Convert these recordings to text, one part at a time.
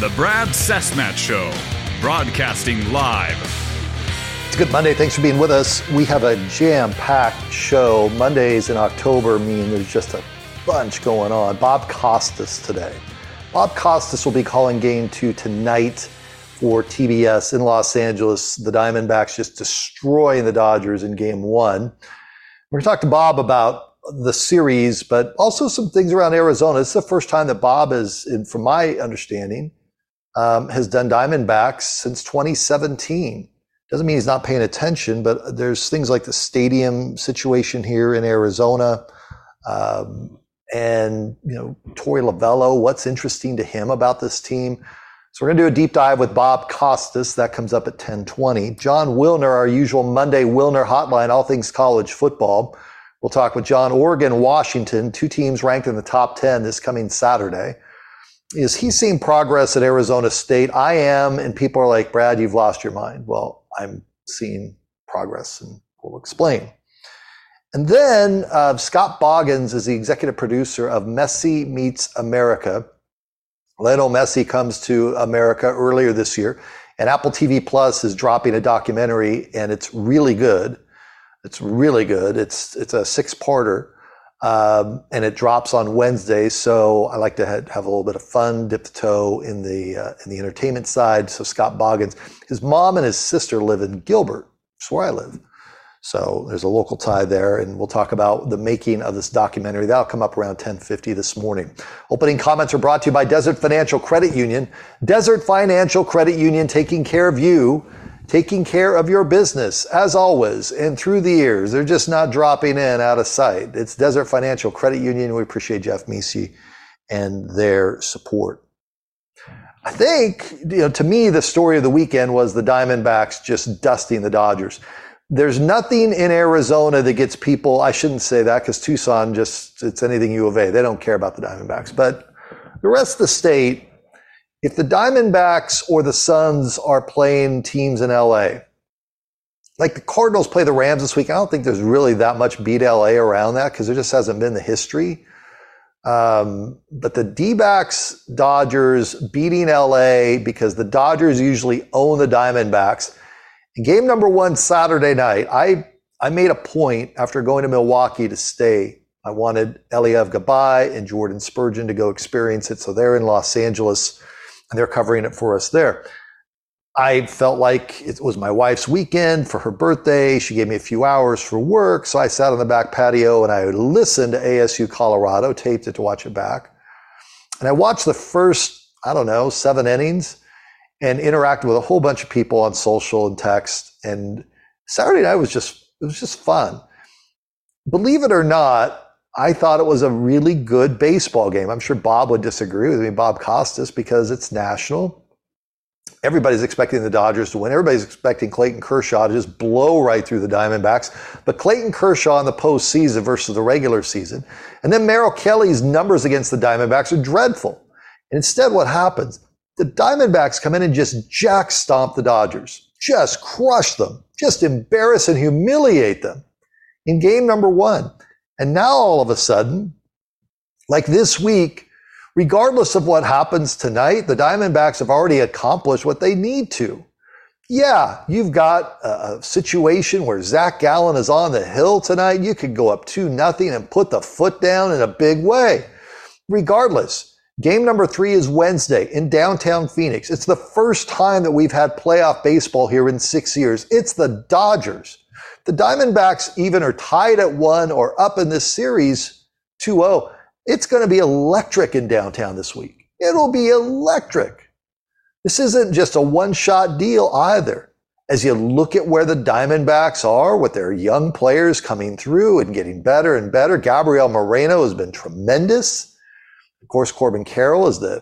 The Brad Cessmat Show, broadcasting live. It's a good Monday. Thanks for being with us. We have a jam-packed show. Mondays in October mean there's just a bunch going on. Bob Costas today. Bob Costas will be calling Game 2 tonight for TBS in Los Angeles. The Diamondbacks just destroying the Dodgers in Game 1. We're going to talk to Bob about the series, but also some things around Arizona. It's the first time that Bob is, from my understanding, has done Diamondbacks since 2017. Doesn't mean he's not paying attention, but there's things like the stadium situation here in Arizona, and Torey Lovullo. What's interesting to him about this team? So we're going to do a deep dive with Bob Costas. That comes up at 10:20. Jon Wilner, our usual Monday Wilner hotline, all things college football. We'll talk with John. Oregon, Washington, two teams ranked in the top 10 this coming Saturday. Is he seeing progress at Arizona State? I am, and people are like, Brad, you've lost your mind. Well, I'm seeing progress, and we'll explain. And then Scott Boggins is the executive producer of Messi Meets America. Lionel Messi comes to America earlier this year, and Apple TV Plus is dropping a documentary, and it's really good. It's really good. It's a 6-parter. And it drops on Wednesday, so I like to have a little bit of fun, dip the toe in the entertainment side. So Scott Boggins, his mom and his sister live in Gilbert, that's where I live. So there's a local tie there, and we'll talk about the making of this documentary. That'll come up around 10:50 this morning. Opening comments are brought to you by Desert Financial Credit Union. Desert Financial Credit Union, taking care of you, taking care of your business, as always, and through the years. They're just not dropping in out of sight. It's Desert Financial Credit Union. We appreciate Jeff Meese and their support. I think, to me, the story of the weekend was the Diamondbacks just dusting the Dodgers. There's nothing in Arizona that gets people, I shouldn't say that because Tucson it's anything U of A. They don't care about the Diamondbacks. But the rest of the state, if the Diamondbacks or the Suns are playing teams in LA, like the Cardinals play the Rams this week, I don't think there's really that much beat LA around that because there just hasn't been the history. But the D-backs, Dodgers beating LA because the Dodgers usually own the Diamondbacks. In game number 1 Saturday night, I made a point after going to Milwaukee to stay. I wanted Eliev Gabay and Jordan Spurgeon to go experience it. So they're in Los Angeles, and they're covering it for us there. I felt like it was my wife's weekend for her birthday. She gave me a few hours for work. So I sat on the back patio and I listened to ASU Colorado, taped it to watch it back. And I watched the first, 7 innings and interacted with a whole bunch of people on social and text. And Saturday night was just fun. Believe it or not, I thought it was a really good baseball game. I'm sure Bob would disagree with me, Bob Costas, because it's national. Everybody's expecting the Dodgers to win. Everybody's expecting Clayton Kershaw to just blow right through the Diamondbacks. But Clayton Kershaw in the postseason versus the regular season. And then Merrill Kelly's numbers against the Diamondbacks are dreadful. And instead what happens? The Diamondbacks come in and just jack stomp the Dodgers. Just crush them. Just embarrass and humiliate them in game number 1. And now all of a sudden, like this week, regardless of what happens tonight, the Diamondbacks have already accomplished what they need to. Yeah, you've got a situation where Zach Gallen is on the hill tonight. You could go up 2-0 and put the foot down in a big way. Regardless, game number 3 is Wednesday in downtown Phoenix. It's the first time that we've had playoff baseball here in 6 years. It's the Dodgers. The Diamondbacks even are tied at 1 or up in this series 2-0. It's going to be electric in downtown this week. It'll be electric. This isn't just a one-shot deal either. As you look at where the Diamondbacks are with their young players coming through and getting better and better, Gabriel Moreno has been tremendous. Of course, Corbin Carroll is the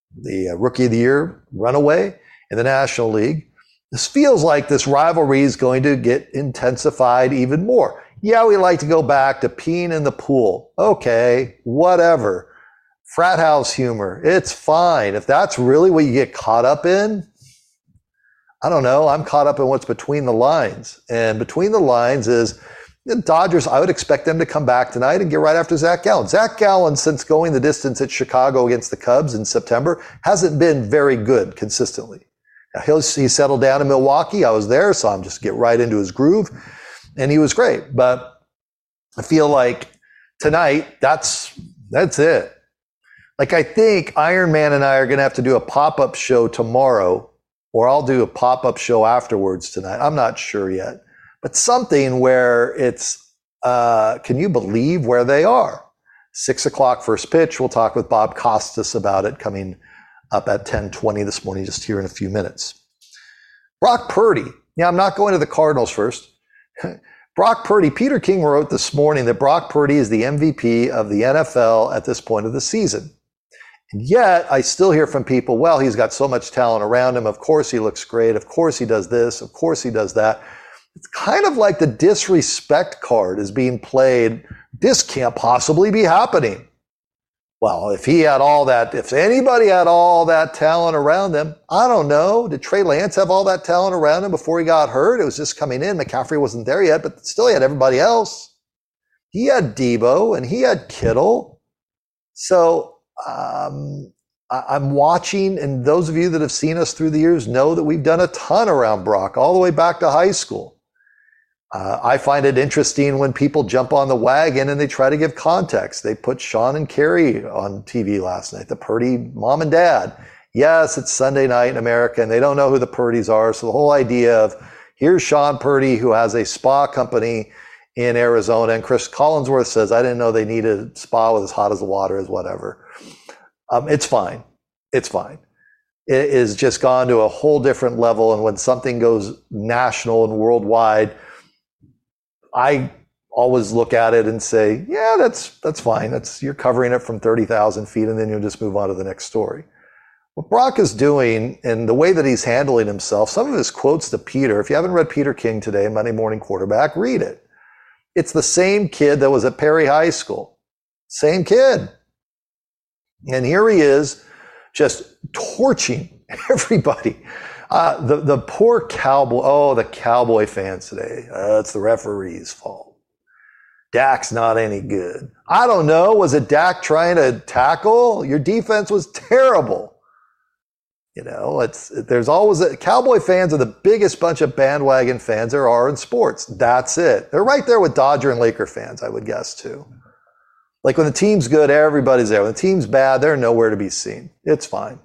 Rookie of the Year runaway in the National League. This feels like this rivalry is going to get intensified even more. Yeah, we like to go back to peeing in the pool. Okay, whatever. Frat house humor. It's fine. If that's really what you get caught up in, I don't know. I'm caught up in what's between the lines. And between the lines is The Dodgers, I would expect them to come back tonight and get right after Zach Gallen. Zach Gallen, since going the distance at Chicago against the Cubs in September, hasn't been very good consistently. Now, he settled down in Milwaukee. I was there, so I'm just get right into his groove. And he was great. But I feel like tonight, that's it. Like, I think Iron Man and I are going to have to do a pop-up show tomorrow, or I'll do a pop-up show afterwards tonight. I'm not sure yet. But something where it's, can you believe where they are? 6 o'clock first pitch. We'll talk with Bob Costas about it coming up at 10:20 this morning, just here in a few minutes. Brock Purdy. Yeah, I'm not going to the Cardinals first. Brock Purdy, Peter King wrote this morning that Brock Purdy is the MVP of the NFL at this point of the season. And yet, I still hear from people, well, he's got so much talent around him. Of course he looks great. Of course he does this. Of course he does that. It's kind of like the disrespect card is being played. This can't possibly be happening. Well, if anybody had all that talent around them, I don't know. Did Trey Lance have all that talent around him before he got hurt? It was just coming in. McCaffrey wasn't there yet, but still he had everybody else. He had Debo and he had Kittle. So I'm watching, and those of you that have seen us through the years know that we've done a ton around Brock, all the way back to high school. I find it interesting when people jump on the wagon and they try to give context. They put Sean and Carrie on TV last night, the Purdy mom and dad. Yes, it's Sunday night in America, and they don't know who the Purdys are. So the whole idea of here's Sean Purdy, who has a spa company in Arizona, and Chris Collinsworth says, I didn't know they needed a spa with as hot as the water as whatever. It's fine. It's fine. It is just gone to a whole different level. And when something goes national and worldwide, I always look at it and say, yeah, that's fine. You're covering it from 30,000 feet, and then you'll just move on to the next story. What Brock is doing and the way that he's handling himself, some of his quotes to Peter, if you haven't read Peter King today, Monday Morning Quarterback, read it. It's the same kid that was at Perry High School. Same kid. And here he is just torching everybody. The poor Cowboy, the Cowboy fans today. It's the referee's fault. Dak's not any good. I don't know. Was it Dak trying to tackle? Your defense was terrible. You know, there's always Cowboy fans are the biggest bunch of bandwagon fans there are in sports. That's it. They're right there with Dodger and Laker fans, I would guess, too. Like when the team's good, everybody's there. When the team's bad, they're nowhere to be seen. It's fine.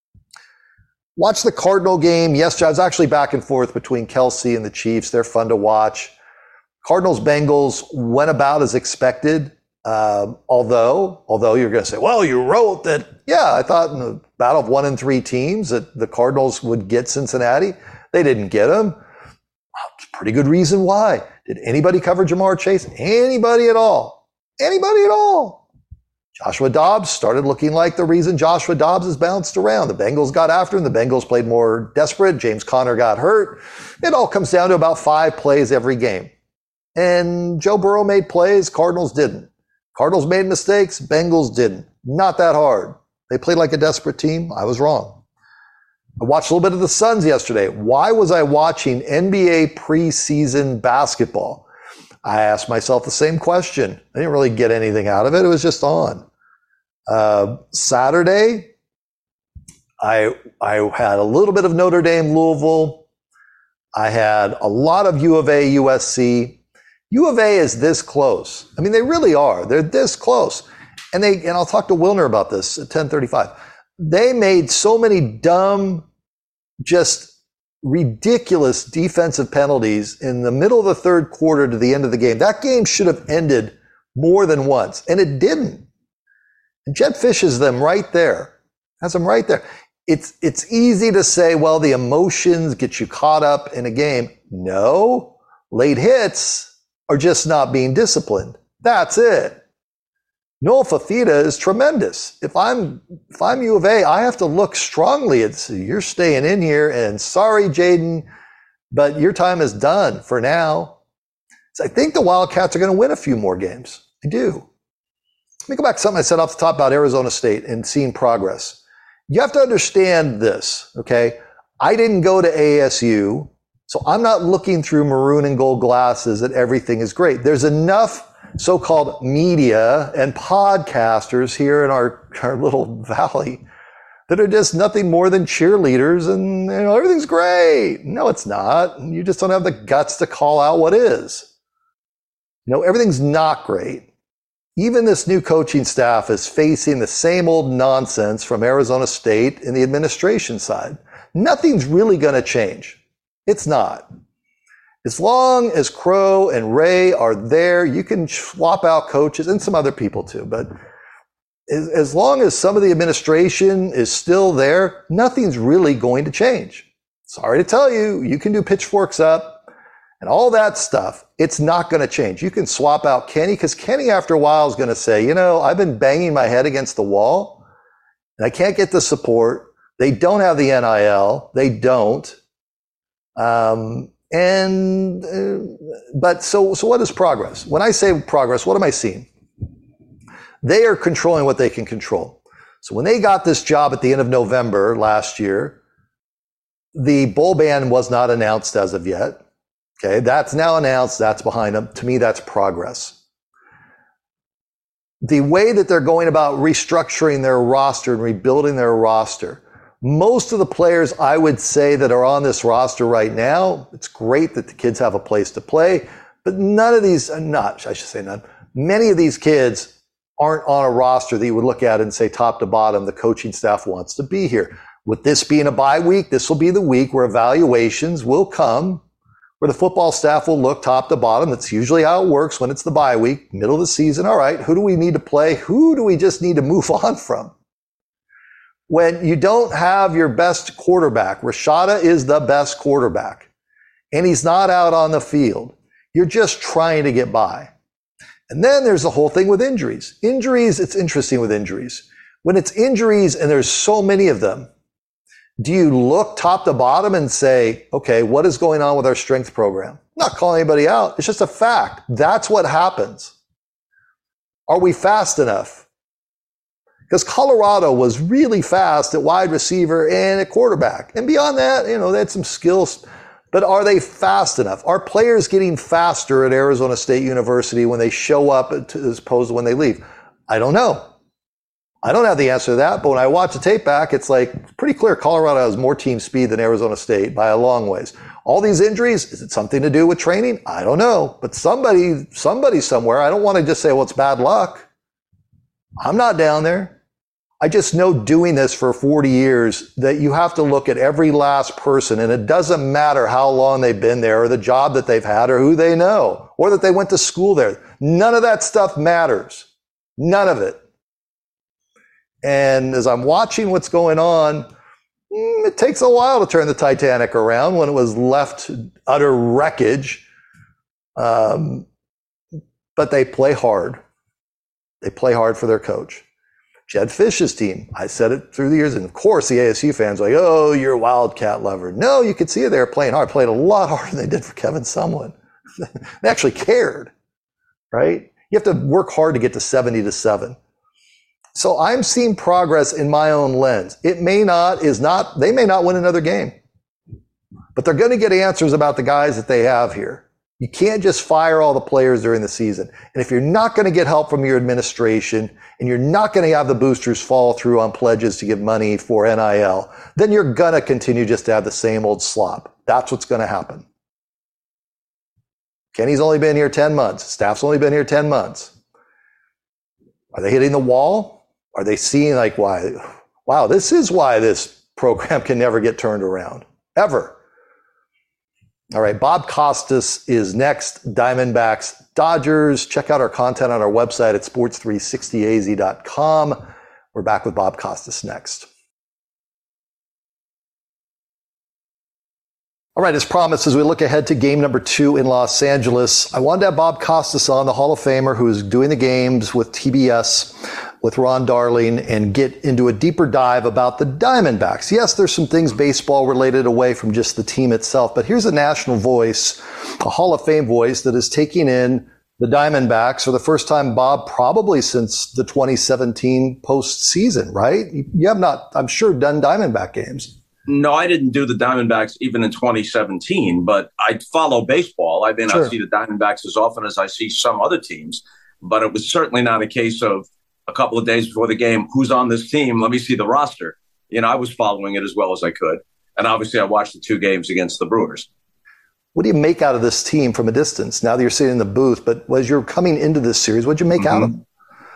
Watch the Cardinal game yesterday. I was actually back and forth between Kelsey and the Chiefs. They're fun to watch. Cardinals-Bengals went about as expected. Although you're going to say, well, you wrote that. Yeah, I thought in the battle of 1 and 3 teams that the Cardinals would get Cincinnati. They didn't get them. Pretty good reason why. Did anybody cover Jamar Chase? Anybody at all? Anybody at all? Joshua Dobbs started looking like the reason Joshua Dobbs has bounced around. The Bengals got after him. The Bengals played more desperate. James Conner got hurt. It all comes down to about 5 plays every game. And Joe Burrow made plays. Cardinals didn't. Cardinals made mistakes. Bengals didn't. Not that hard. They played like a desperate team. I was wrong. I watched a little bit of the Suns yesterday. Why was I watching NBA preseason basketball? I asked myself the same question. I didn't really get anything out of it. It was just on. Saturday, I had a little bit of Notre Dame, Louisville. I had a lot of U of A, USC. U of A is this close. I mean, they really are. They're this close. And I'll talk to Wilner about this at 10:35. They made so many dumb, just ridiculous defensive penalties in the middle of the third quarter to the end of the game. That game should have ended more than once, and it didn't. And Jedd Fisch has them right there. Has them right there. It's easy to say, well, the emotions get you caught up in a game. No, late hits are just not being disciplined. That's it. Noah Fafita is tremendous. If I'm U of A, I have to look strongly at you're staying in here, and sorry, Jaden, but your time is done for now. So I think the Wildcats are going to win a few more games. I do. Let me go back to something I said off the top about Arizona State and seeing progress. You have to understand this, okay? I didn't go to ASU So I'm not looking through maroon and gold glasses that everything is great. There's enough so-called media and podcasters here in our little valley that are just nothing more than cheerleaders and everything's great. No, it's not. You just don't have the guts to call out what is. Everything's not great. Even this new coaching staff is facing the same old nonsense from Arizona State in the administration side. Nothing's really going to change. It's not. As long as Crow and Ray are there, you can swap out coaches and some other people too. But as long as some of the administration is still there, nothing's really going to change. Sorry to tell you, you can do pitchforks up and all that stuff. It's not going to change. You can swap out Kenny because Kenny after a while is going to say, I've been banging my head against the wall and I can't get the support. They don't have the NIL. They don't. But so what is progress? When I say progress, what am I seeing? They are controlling what they can control. So when they got this job at the end of November last year, the bowl ban was not announced as of yet. Okay, that's now announced. That's behind them. To me, that's progress. The way that they're going about restructuring their roster and rebuilding their roster, most of the players I would say that are on this roster right now, it's great that the kids have a place to play, but none of these, many of these kids aren't on a roster that you would look at and say top to bottom, the coaching staff wants to be here. With this being a bye week, this will be the week where evaluations will come, where the football staff will look top to bottom. That's usually how it works when it's the bye week, middle of the season. All right, who do we need to play? Who do we just need to move on from? When you don't have your best quarterback, Rashada is the best quarterback, and he's not out on the field. You're just trying to get by. And then there's the whole thing with injuries. Injuries, it's interesting with injuries. When it's injuries and there's so many of them, do you look top to bottom and say, okay, what is going on with our strength program? I'm not calling anybody out. It's just a fact. That's what happens. Are we fast enough? Because Colorado was really fast at wide receiver and at quarterback. And beyond that, they had some skills. But are they fast enough? Are players getting faster at Arizona State University when they show up as opposed to when they leave? I don't know. I don't have the answer to that, but when I watch the tape back, it's pretty clear Colorado has more team speed than Arizona State by a long ways. All these injuries, is it something to do with training? I don't know. But somebody somewhere, I don't want to just say, well, it's bad luck. I'm not down there. I just know doing this for 40 years that you have to look at every last person, and it doesn't matter how long they've been there or the job that they've had or who they know or that they went to school there. None of that stuff matters. None of it. And as I'm watching what's going on, it takes a while to turn the Titanic around when it was left utter wreckage. But they play hard. They play hard for their coach. Jedd Fisch's team, I said it through the years, and of course the ASU fans are like, oh, you're a Wildcat lover. No, you could see it. They were playing hard, played a lot harder than they did for Kevin Sumlin. They actually cared, right? You have to work hard to get to 70-7. So I'm seeing progress in my own lens. They may not win another game, but they're going to get answers about the guys that they have here. You can't just fire all the players during the season. And if you're not going to get help from your administration and you're not going to have the boosters follow through on pledges to give money for NIL, then you're going to continue just to have the same old slop. That's what's going to happen. Kenny's only been here 10 months. Staff's only been here 10 months. Are they hitting the wall? Are they seeing wow, this is why this program can never get turned around, ever. All right, Bob Costas is next. Diamondbacks, Dodgers. Check out our content on our website at sports360az.com. We're back with Bob Costas next. All right, as promised, as we look ahead to game number 2 in Los Angeles, I wanted to have Bob Costas on, the Hall of Famer who is doing the games with TBS, with Ron Darling, and get into a deeper dive about the Diamondbacks. Yes, there's some things baseball related away from just the team itself, but here's a national voice, a Hall of Fame voice that is taking in the Diamondbacks for the first time, Bob, probably since the 2017 postseason, right? You have not, I'm sure, done Diamondback games. No, I didn't do the Diamondbacks even in 2017, but I follow baseball. I may not see the Diamondbacks as often as I see some other teams, but it was certainly not a case of a couple of days before the game, who's on this team? Let me see the roster. I was following it as well as I could. And obviously I watched the 2 games against the Brewers. What do you make out of this team from a distance now that you're sitting in the booth? But as you're coming into this series, what did you make out of them?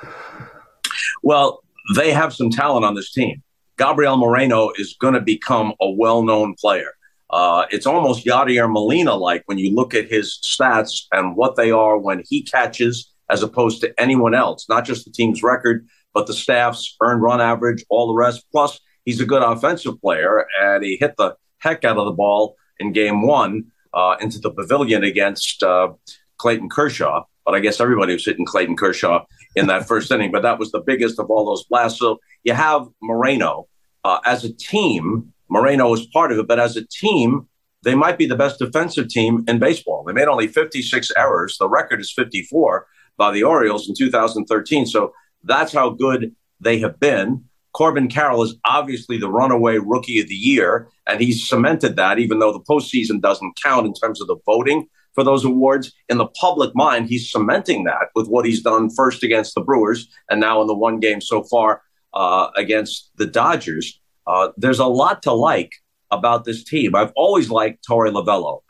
Well, they have some talent on this team. Gabriel Moreno is going to become a well-known player. It's almost Yadier Molina-like when you look at his stats and what they are when he catches as opposed to anyone else, not just the team's record, but the staff's earned run average, all the rest. Plus, he's a good offensive player, and he hit the heck out of the ball in game 1 into the pavilion against Clayton Kershaw. But I guess everybody was hitting Clayton Kershaw in that first inning, but that was the biggest of all those blasts. So you have Moreno. As a team, Moreno is part of it, but as a team, they might be the best defensive team in baseball. They made only 56 errors. The record is 54 by the Orioles in 2013. So that's how good they have been. Corbin Carroll is obviously the runaway rookie of the year, and he's cemented that, even though the postseason doesn't count in terms of the voting for those awards. In the public mind, he's cementing that with what he's done first against the Brewers and now in the 1 game so far against the Dodgers. There's a lot to like about this team. I've always liked Torey Lovullo.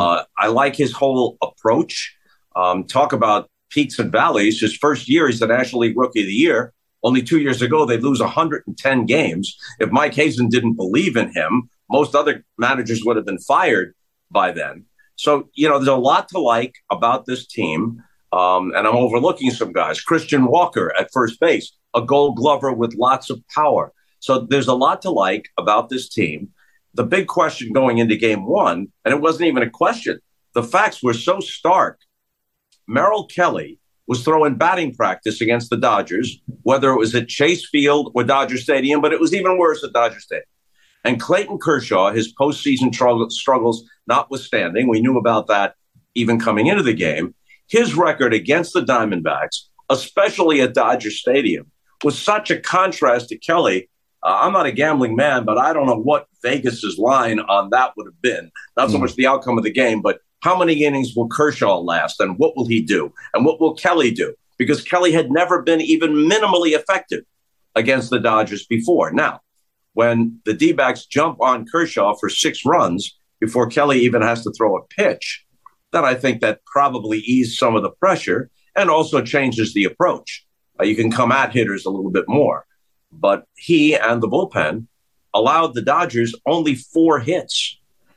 I like his whole approach. Talk about peaks and valleys. His first year, he's the National League Rookie of the Year. Only 2 years ago, they'd lose 110 games. If Mike Hazen didn't believe in him, most other managers would have been fired by then. So, there's a lot to like about this team. And I'm overlooking some guys. Christian Walker at first base, a Gold Glover with lots of power. So there's a lot to like about this team. The big question going into game 1, and it wasn't even a question, the facts were so stark. Merrill Kelly was throwing batting practice against the Dodgers, whether it was at Chase Field or Dodger Stadium, but it was even worse at Dodger Stadium. And Clayton Kershaw, his postseason struggles notwithstanding, we knew about that even coming into the game, his record against the Diamondbacks, especially at Dodger Stadium, was such a contrast to Kelly. I'm not a gambling man, but I don't know what Vegas's line on that would have been. Not so much the outcome of the game, but how many innings will Kershaw last, and what will he do, and what will Kelly do? Because Kelly had never been even minimally effective against the Dodgers before. Now, when the D-backs jump on Kershaw for 6 runs before Kelly even has to throw a pitch, then I think that probably eased some of the pressure and also changes the approach. You can come at hitters a little bit more. But he and the bullpen allowed the Dodgers only 4 hits.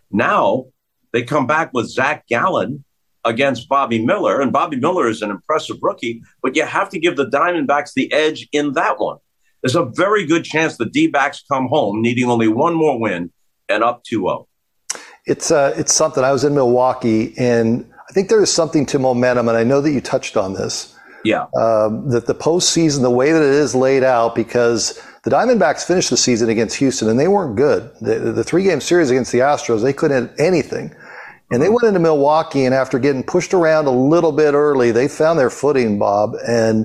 Now they come back with Zach Gallen against Bobby Miller, and Bobby Miller is an impressive rookie, but you have to give the Diamondbacks the edge in that one. There's a very good chance the D-backs come home needing only 1 more win and up 2-0. It's something. I was in Milwaukee, and I think there is something to momentum, and I know that you touched on this. Yeah. That the postseason, the way that it is laid out, because the Diamondbacks finished the season against Houston, and they weren't good. The 3-game series against the Astros, they couldn't hit anything. And they went into Milwaukee, and after getting pushed around a little bit early, they found their footing, Bob. And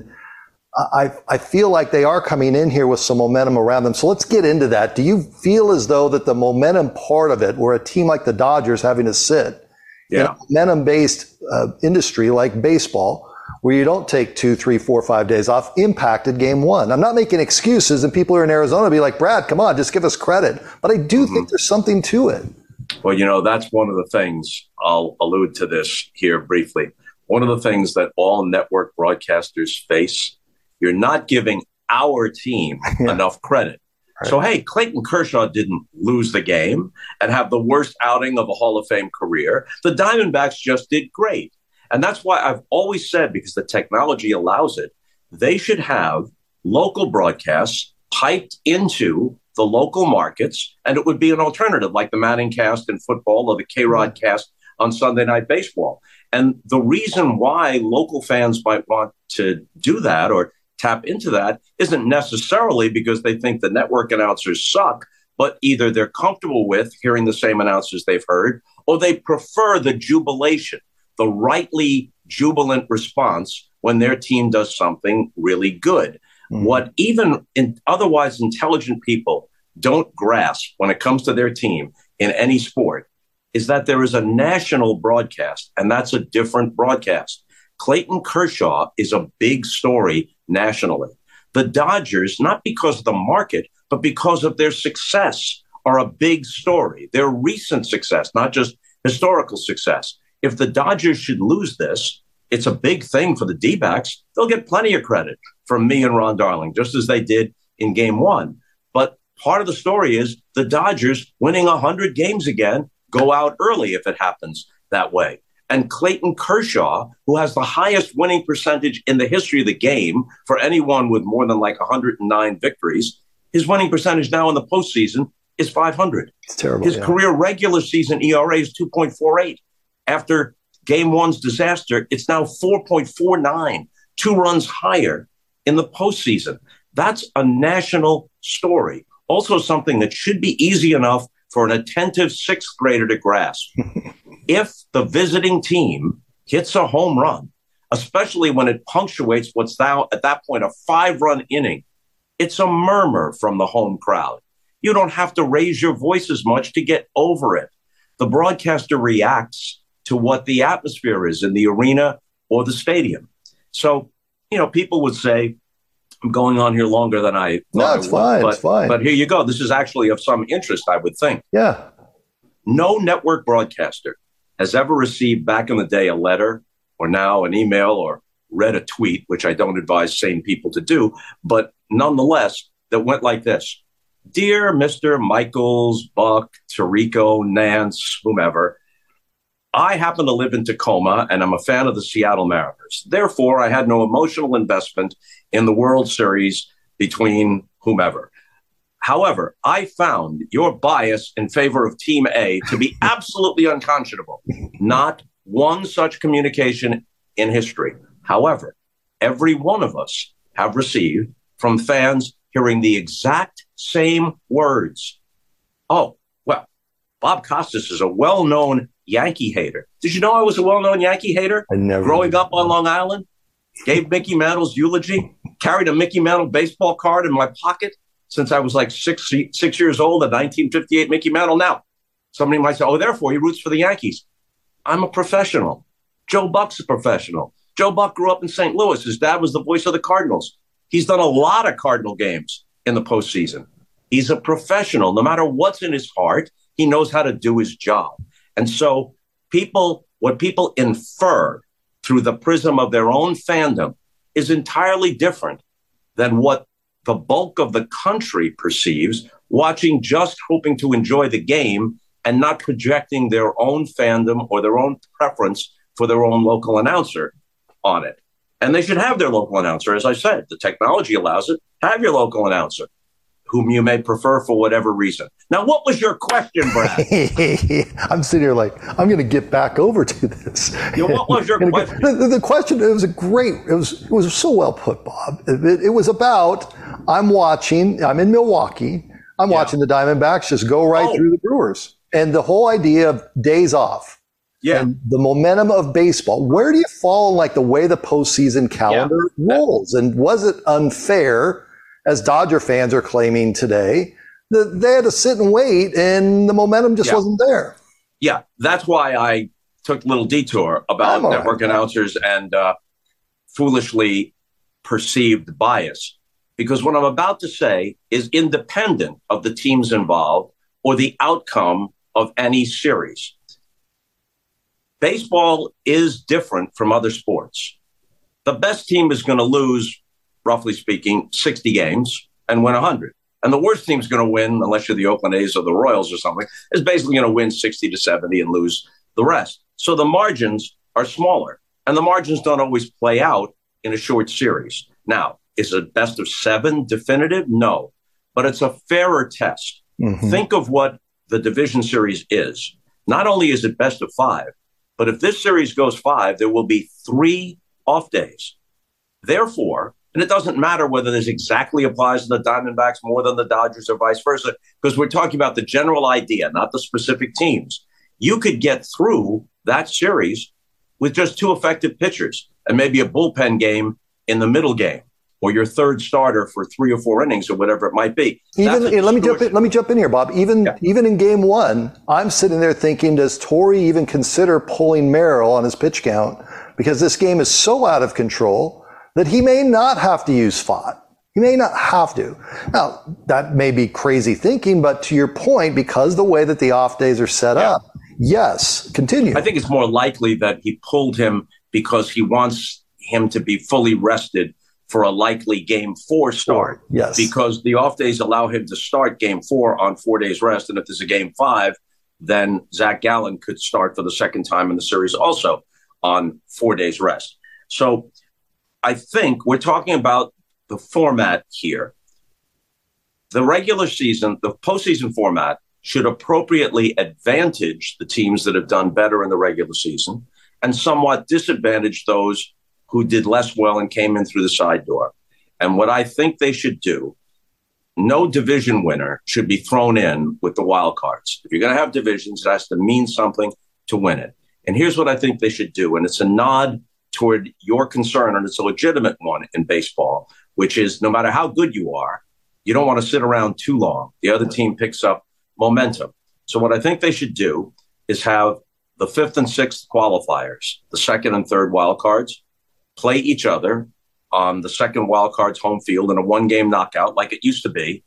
I feel like they are coming in here with some momentum around them. So let's get into that. Do you feel as though that the momentum part of it, where a team like the Dodgers having to sit in a momentum-based industry like baseball, where you don't take 2, 3, 4, 5 days off, impacted game 1? I'm not making excuses, and people who are in Arizona be like, Brad, come on, just give us credit. But I do think there's something to it. Well, that's one of the things. I'll allude to this here briefly. One of the things that all network broadcasters face, you're not giving our team enough credit. Right. So, hey, Clayton Kershaw didn't lose the game and have the worst outing of a Hall of Fame career. The Diamondbacks just did great. And that's why I've always said, because the technology allows it, they should have local broadcasts piped into the local markets, and it would be an alternative like the Manning cast in football or the K-Rod cast on Sunday Night Baseball. And the reason why local fans might want to do that or tap into that isn't necessarily because they think the network announcers suck, but either they're comfortable with hearing the same announcers they've heard, or they prefer the jubilation, the rightly jubilant response when their team does something really good. What even otherwise intelligent people don't grasp when it comes to their team in any sport is that there is a national broadcast, and that's a different broadcast. Clayton Kershaw is a big story nationally. The Dodgers, not because of the market, but because of their success, are a big story. Their recent success, not just historical success. If the Dodgers should lose this, it's a big thing for the D-backs. They'll get plenty of credit from me and Ron Darling, just as they did in Game 1. But part of the story is the Dodgers winning 100 games again go out early if it happens that way. And Clayton Kershaw, who has the highest winning percentage in the history of the game for anyone with more than like 109 victories, his winning percentage now in the postseason is 500. It's terrible. His career regular season ERA is 2.48. After Game 1's disaster, it's now 4.49, 2 runs higher in the postseason. That's a national story. Also something that should be easy enough for an attentive sixth grader to grasp. If the visiting team hits a home run, especially when it punctuates what's now at that point a 5-run inning, it's a murmur from the home crowd. You don't have to raise your voice as much to get over it. The broadcaster reacts to what the atmosphere is in the arena or the stadium. So, people would say, I'm going on here longer than I thought. No, it's fine. It's fine. But here you go. This is actually of some interest, I would think. Yeah. No network broadcaster has ever received back in the day a letter or now an email or read a tweet, which I don't advise sane people to do, but nonetheless, that went like this. Dear Mr. Michaels, Buck, Tirico, Nance, whomever, I happen to live in Tacoma and I'm a fan of the Seattle Mariners. Therefore, I had no emotional investment in the World Series between whomever. However, I found your bias in favor of Team A to be absolutely unconscionable. Not one such communication in history. However, every one of us have received from fans hearing the exact same words. Oh, well, Bob Costas is a well-known Yankee hater. Did you know I was a well-known Yankee hater? I never. Growing up on Long Island, gave Mickey Mantle's eulogy, carried a Mickey Mantle baseball card in my pocket since I was like six years old, a 1958 Mickey Mantle. Now, somebody might say, oh, therefore he roots for the Yankees. I'm a professional. Joe Buck's a professional. Joe Buck grew up in St. Louis. His dad was the voice of the Cardinals. He's done a lot of Cardinal games in the postseason. He's a professional. No matter what's in his heart, he knows how to do his job. And so what people infer through the prism of their own fandom is entirely different than what the bulk of the country perceives, watching just hoping to enjoy the game and not projecting their own fandom or their own preference for their own local announcer on it. And they should have their local announcer. As I said, the technology allows it. Have your local announcer, whom you may prefer for whatever reason. Now, what was your question, Brad? I'm sitting here like, I'm going to get back over to this. What was your question? The question, it was so well put, Bob. It was about, I'm in Milwaukee, I'm watching the Diamondbacks just go right through the Brewers. And the whole idea of days off. Yeah. And the momentum of baseball. Where do you fall in like the way the postseason calendar rolls? And was it unfair, as Dodger fans are claiming today, that they had to sit and wait and the momentum just wasn't there? Yeah, that's why I took a little detour about network announcers and foolishly perceived bias. Because what I'm about to say is independent of the teams involved or the outcome of any series. Baseball is different from other sports. The best team is going to lose, roughly speaking, 60 games and win 100. And the worst team's going to win, unless you're the Oakland A's or the Royals or something, is basically going to win 60 to 70 and lose the rest. So the margins are smaller, and the margins don't always play out in a short series. Now, is it best of 7 definitive? No, but it's a fairer test. Mm-hmm. Think of what the division series is. Not only is it best of 5, but if this series goes 5, there will be 3 off days. Therefore, and it doesn't matter whether this exactly applies to the Diamondbacks more than the Dodgers or vice versa, because we're talking about the general idea, not the specific teams. You could get through that series with just 2 effective pitchers and maybe a bullpen game in the middle game. or your third starter for 3 or 4 innings or whatever it might be. Let me jump in here, Bob. Even in game 1, I'm sitting there thinking, does Torrey even consider pulling Merrill on his pitch count? Because this game is so out of control that he may not have to use Pfaadt. He may not have to. Now, that may be crazy thinking, but to your point, because the way that the off days are set up, yes, continue. I think it's more likely that he pulled him because he wants him to be fully rested for a likely game 4 start. Yes. Because the off days allow him to start game 4 on 4 days rest. And if there's a game 5, then Zach Gallen could start for the second time in the series also on 4 days rest. So I think we're talking about the format here. The regular season, the postseason format should appropriately advantage the teams that have done better in the regular season and somewhat disadvantage those who did less well and came in through the side door. And what I think they should do, no division winner should be thrown in with the wild cards. If you're going to have divisions, it has to mean something to win it. And here's what I think they should do. And it's a nod toward your concern, and it's a legitimate one in baseball, which is no matter how good you are, you don't want to sit around too long. The other team picks up momentum. So what I think they should do is have the 5th and 6th qualifiers, the 2nd and 3rd wild cards, play each other on the 2nd wild card's home field in a 1-game knockout like it used to be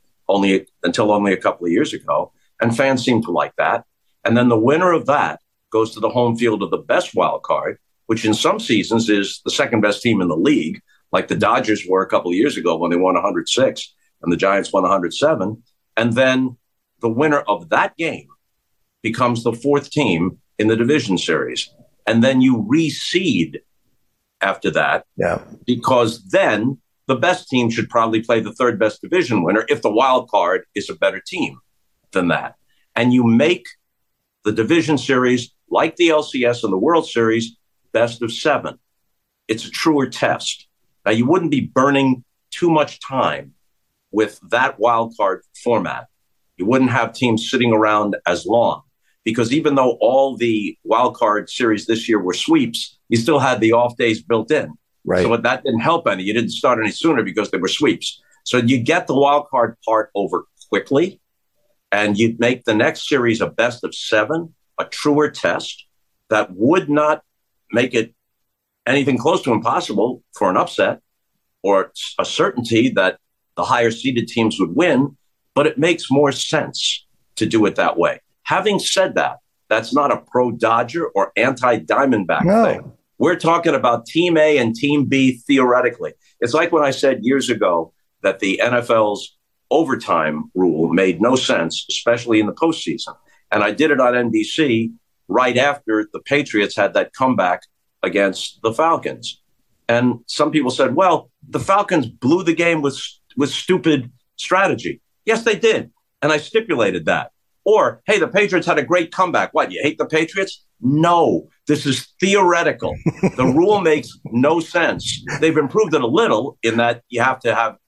until only a couple of years ago. And fans seem to like that. And then the winner of that goes to the home field of the best wild card, which in some seasons is the second best team in the league, like the Dodgers were a couple of years ago when they won 106 and the Giants won 107. And then the winner of that game becomes the 4th team in the division series. And then you reseed after that, because then the best team should probably play the 3rd best division winner if the wild card is a better team than that. And you make the division series, like the LCS and the World Series, best of 7. It's a truer test. Now, you wouldn't be burning too much time with that wild card format. You wouldn't have teams sitting around as long, because even though all the wild card series this year were sweeps, you still had the off days built in. Right. So that didn't help any. You didn't start any sooner because they were sweeps. So you get the wild card part over quickly, and you'd make the next series a best of 7, a truer test that would not make it anything close to impossible for an upset or a certainty that the higher seeded teams would win, but it makes more sense to do it that way. Having said that, that's not a pro-Dodger or anti-Diamondback thing. We're talking about Team A and Team B theoretically. It's like when I said years ago that the NFL's overtime rule made no sense, especially in the postseason. And I did it on NBC right after the Patriots had that comeback against the Falcons. And some people said, well, the Falcons blew the game with stupid strategy. Yes, they did. And I stipulated that. Or, hey, the Patriots had a great comeback. What, you hate the Patriots? No, this is theoretical. The rule makes no sense. They've improved it a little in that you have to have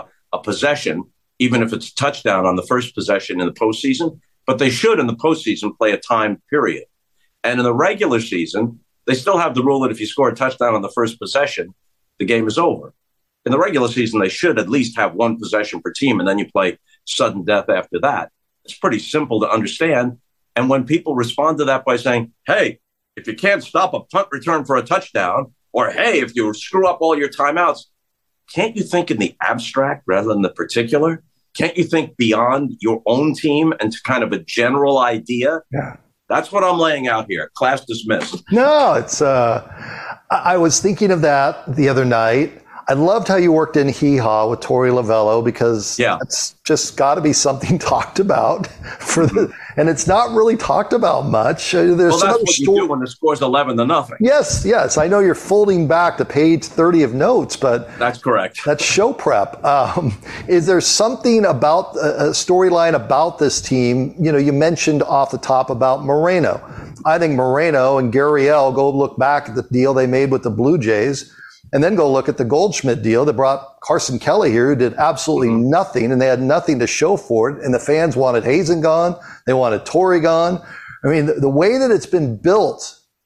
a possession, even if it's a touchdown on the first possession in the postseason. But they should, in the postseason, play a timed period. And in the regular season, they still have the rule that if you score a touchdown on the first possession, the game is over. In the regular season, they should at least have one possession per team, and then you play sudden death after that. It's pretty simple to understand. And when people respond to that by saying, hey, if you can't stop a punt return for a touchdown, or hey, if you screw up all your timeouts, can't you think in the abstract rather than the particular? Can't you think beyond your own team and to kind of a general idea? Yeah. That's what I'm laying out here. Class dismissed. No, it's I was thinking of that the other night. I loved how you worked in Hee Haw with Torey Lovullo, because it's just got to be something talked about and it's not really talked about much. There's well, that's what you do when the score's 11-0. Yes. I know you're folding back to page 30 of notes, but that's correct. That's show prep. Is there something about a storyline about this team? You know, you mentioned off the top about Moreno. I think Moreno and Gurriel, go look back at the deal they made with the Blue Jays, and then go look at the Goldschmidt deal that brought Carson Kelly here, who did absolutely nothing, and they had nothing to show for it. And the fans wanted Hazen gone. They wanted Torrey gone. I mean, the way that it's been built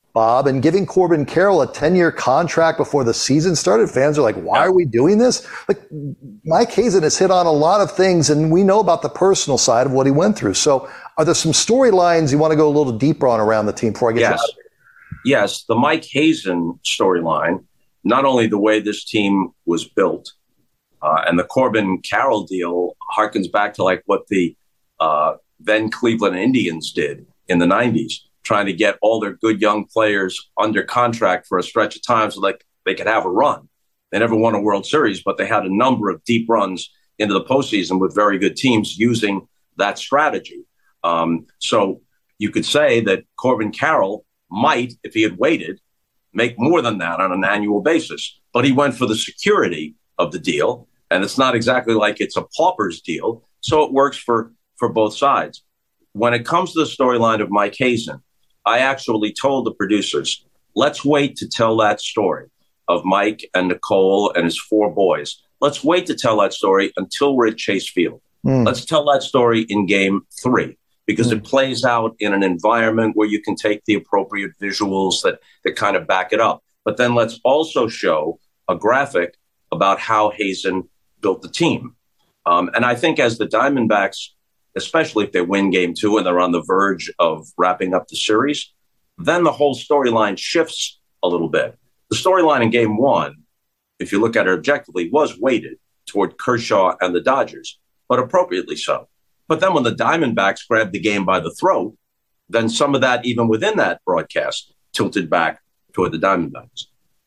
Bob, and giving Corbin Carroll a 10-year contract before the season started. Fans are like, why are we doing this? Like, Mike Hazen has hit on a lot of things, and we know about the personal side of what he went through. So are there some storylines you want to go a little deeper on around the team before I get you out of here? Yes, the Mike Hazen storyline, not only the way this team was built, and the Corbin Carroll deal harkens back to like what the then Cleveland Indians did in the 90s, trying to get all their good young players under contract for a stretch of time so that they could have a run. They never won a World Series, but they had a number of deep runs into the postseason with very good teams using that strategy. So you could say that Corbin Carroll might, if he had waited, make more than that on an annual basis. But he went for the security of the deal, and it's not exactly like it's a pauper's deal, so it works for both sides. When it comes to the storyline of Mike Hazen, I actually told the producers, let's wait to tell that story of Mike and Nicole and his 4 boys. Let's wait to tell that story until we're at Chase Field. Let's tell that story in Game 3. Because it plays out in an environment where you can take the appropriate visuals that kind of back it up. But then let's also show a graphic about how Hazen built the team. And I think as the Diamondbacks, especially if they win Game 2 and they're on the verge of wrapping up the series, then the whole storyline shifts a little bit. The storyline in Game 1, if you look at it objectively, was weighted toward Kershaw and the Dodgers, but appropriately so. But then when the Diamondbacks grabbed the game by the throat, then some of that, even within that broadcast, tilted back toward the Diamondbacks.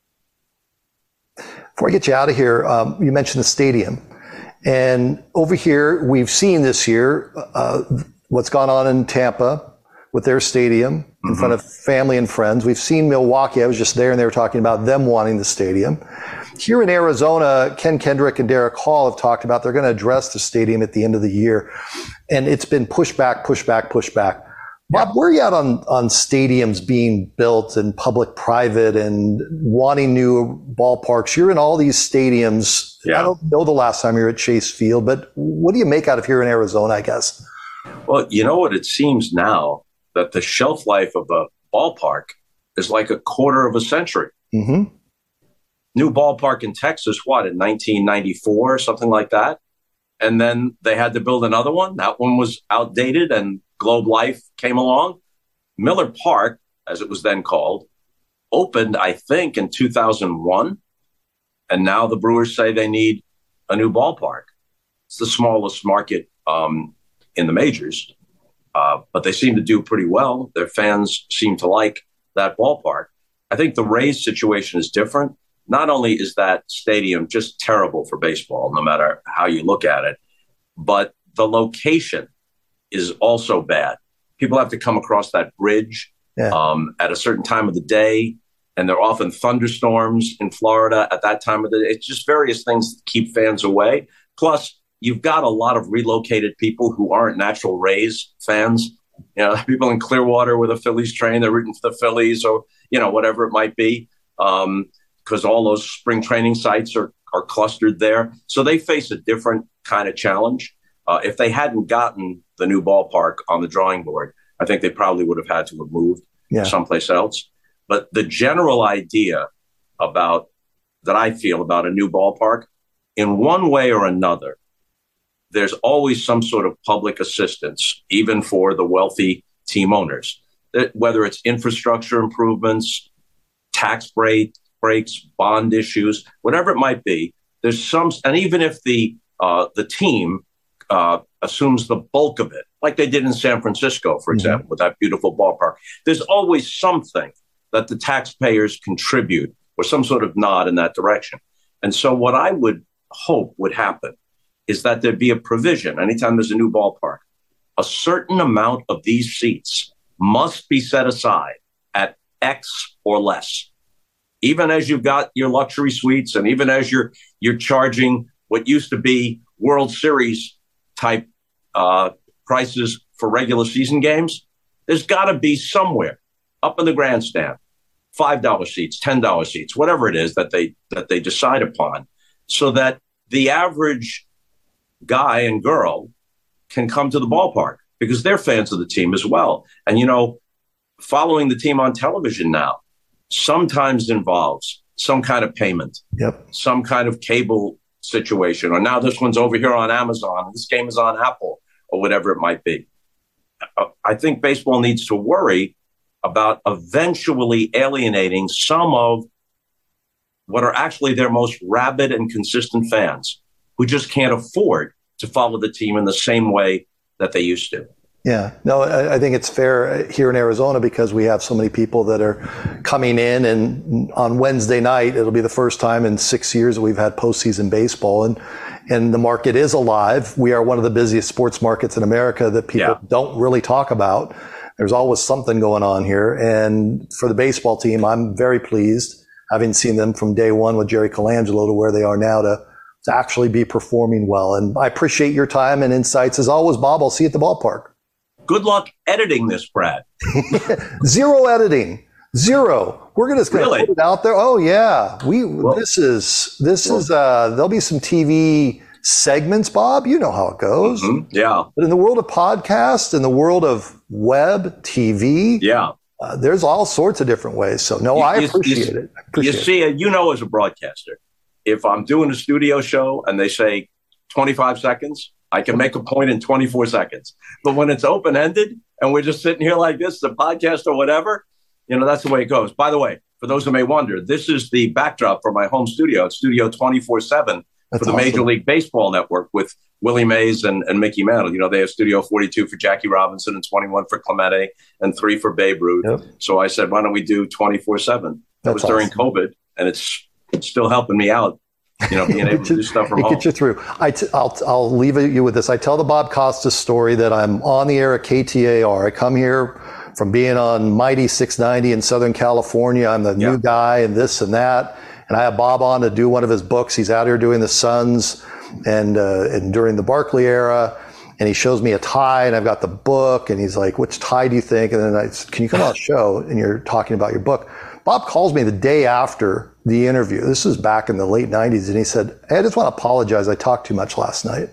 Before I get you out of here, you mentioned the stadium. And over here, we've seen this year what's gone on in Tampa with their stadium in front of family and friends. We've seen Milwaukee. I was just there, and they were talking about them wanting the stadium. Here in Arizona, Ken Kendrick and Derek Hall have talked about they're going to address the stadium at the end of the year. And it's been pushed back. Bob, where are you at on stadiums being built and public-private and wanting new ballparks? You're in all these stadiums. Yeah. I don't know the last time you were at Chase Field, but what do you make out of here in Arizona, I guess? Well, you know what? It seems now that the shelf life of a ballpark is like a quarter of a century. Mm-hmm. New ballpark in Texas, what, in 1994, something like that? And then they had to build another one. That one was outdated, and Globe Life came along. Miller Park, as it was then called, opened, I think, in 2001. And now the Brewers say they need a new ballpark. It's the smallest market in the majors, but they seem to do pretty well. Their fans seem to like that ballpark. I think the Rays situation is different. Not only is that stadium just terrible for baseball, no matter how you look at it, but the location is also bad. People have to come across that bridge at a certain time of the day, and there are often thunderstorms in Florida at that time of the day. It's just various things that keep fans away. Plus, you've got a lot of relocated people who aren't natural Rays fans. You know, people in Clearwater with a Phillies train, they're rooting for the Phillies or, you know, whatever it might be. Because all those spring training sites are clustered there. So they face a different kind of challenge. If they hadn't gotten the new ballpark on the drawing board, I think they probably would have had to have moved someplace else. But the general idea about that I feel about a new ballpark, in one way or another, there's always some sort of public assistance, even for the wealthy team owners, whether it's infrastructure improvements, tax breaks, bond issues, whatever it might be. There's some, and even if the team assumes the bulk of it, like they did in San Francisco, for example, with that beautiful ballpark, there's always something that the taxpayers contribute or some sort of nod in that direction. And so what I would hope would happen is that there'd be a provision anytime there's a new ballpark. A certain amount of these seats must be set aside at X or less. Even as you've got your luxury suites and even as you're charging what used to be World Series type prices for regular season games, there's got to be somewhere up in the grandstand, $5 seats, $10 seats, whatever it is that they decide upon, so that the average guy and girl can come to the ballpark because they're fans of the team as well. And, you know, following the team on television now, sometimes involves some kind of payment, some kind of cable situation, or now this one's over here on Amazon, this game is on Apple, or whatever it might be. I think baseball needs to worry about eventually alienating some of what are actually their most rabid and consistent fans who just can't afford to follow the team in the same way that they used to. Yeah, no, I think it's fair here in Arizona because we have so many people that are coming in, and on Wednesday night, it'll be the first time in 6 years that we've had postseason baseball, and the market is alive. We are one of the busiest sports markets in America that people don't really talk about. There's always something going on here, and for the baseball team, I'm very pleased, having seen them from day one with Jerry Colangelo to where they are now, to actually be performing well. And I appreciate your time and insights. As always, Bob, I'll see you at the ballpark. Good luck editing this, Brad. Zero editing. Zero. We're going to put it out there. Oh yeah. This is there'll be some TV segments, Bob. You know how it goes. Mm-hmm. Yeah. But in the world of podcasts, in the world of web TV, there's all sorts of different ways. So I appreciate it. You know, as a broadcaster, if I'm doing a studio show and they say 25 seconds, I can make a point in 24 seconds. But when it's open-ended and we're just sitting here like this, the podcast or whatever, that's the way it goes. By the way, for those who may wonder, this is the backdrop for my home studio. It's Studio 24/7 for the Major League Baseball Network with Willie Mays and Mickey Mantle. They have Studio 42 for Jackie Robinson and 21 for Clemente and 3 for Babe Ruth. Yep. So I said, why don't we do 24/7? That was during COVID, and it's still helping me out. Being able to do stuff from home. Get you through. I'll leave you with this. I tell the Bob Costas story that I'm on the air at KTAR. I come here from being on Mighty 690 in Southern California. I'm the new guy and this and that. And I have Bob on to do one of his books. He's out here doing the Suns and during the Barkley era. And he shows me a tie, and I've got the book. And he's like, which tie do you think? And then I said, can you come on the show? And you're talking about your book. Bob calls me the day after the interview. This is back in the late 90s. And he said, hey, I just want to apologize. I talked too much last night.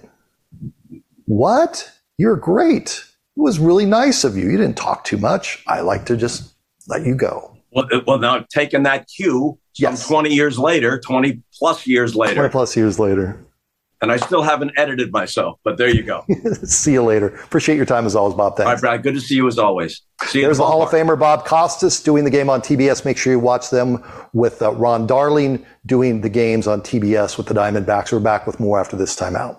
What? You're great. It was really nice of you. You didn't talk too much. I like to just let you go. Well, now taking that cue, 20 years later, 20 plus years later. 20 plus years later. And I still haven't edited myself, but there you go. See you later. Appreciate your time as always, Bob. Thanks. All right, Brad. Good to see you as always. See you. There's the Hall of Famer Bob Costas doing the game on TBS. Make sure you watch them with Ron Darling doing the games on TBS with the Diamondbacks. We're back with more after this timeout.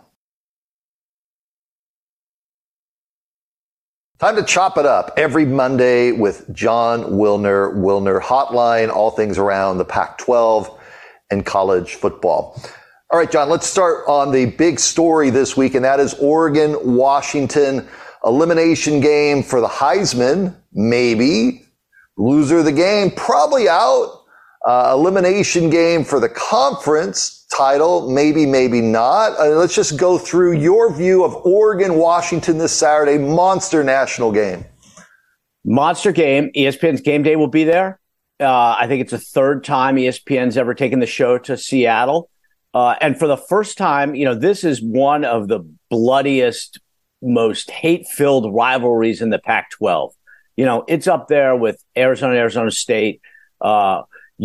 Time to chop it up every Monday with Jon Wilner. Wilner Hotline, all things around the Pac-12 and college football. All right, John, let's start on the big story this week, and that is Oregon-Washington elimination game for the Heisman, maybe. Loser of the game, probably out. Elimination game for the conference title, maybe, maybe not. Let's just go through your view of Oregon-Washington this Saturday. Monster national game. Monster game. ESPN's Game Day will be there. I think it's the third time ESPN's ever taken the show to Seattle. And for the first time, this is one of the bloodiest, most hate-filled rivalries in the Pac-12. It's up there with Arizona State, Utah,